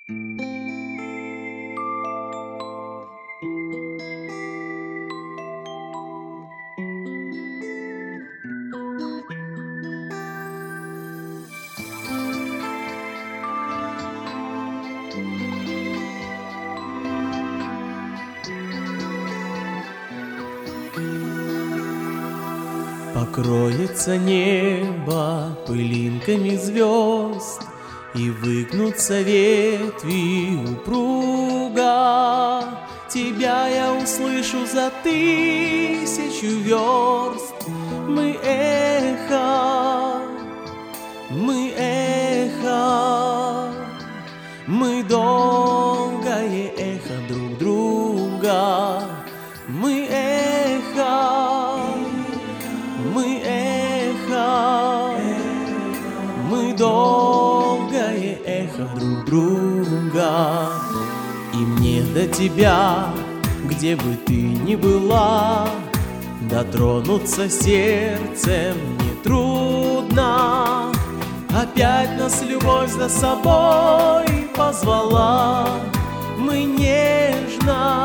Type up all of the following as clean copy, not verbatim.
Покроется небо пылинками звезд, и выгнутся ветви упруга. Тебя я услышу за 1000 верст. Мы эхо, мы эхо, мы долгое эхо друг друга. Мы эхо, мы эхо, мы долгое эхо друг друга. И мне до тебя, где бы ты ни была, дотронуться сердцем нетрудно. Опять нас любовь за собой позвала. Мы нежность,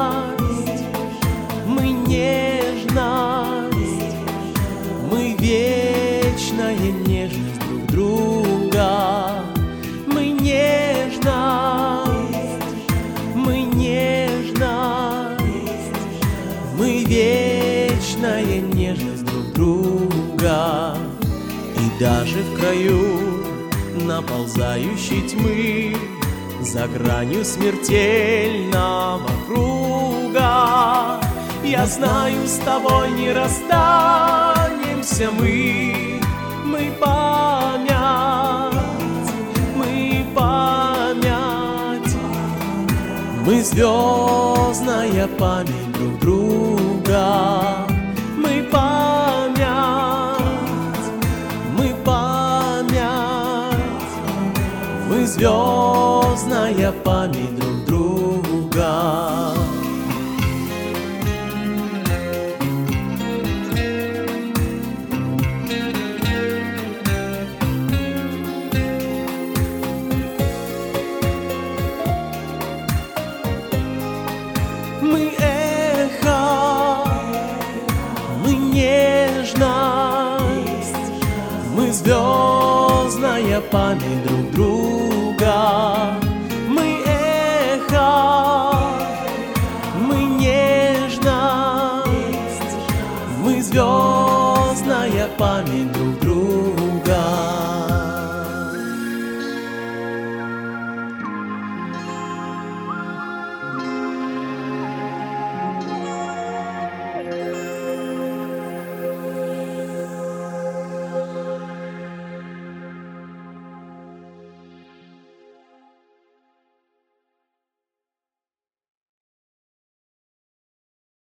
мы нежность, мы вечная нежность друг друга. Мы нежность, мы нежность, мы вечная нежность друг друга. И даже в краю наползающей тьмы, за гранью смертельного круга, я знаю, с тобой не расстанемся мы. Мы память, мы память, мы звездная память друг друга. Мы память, мы память, мы звездная память друг друга. Мы эхо, мы нежность, мы звездная память друг друга.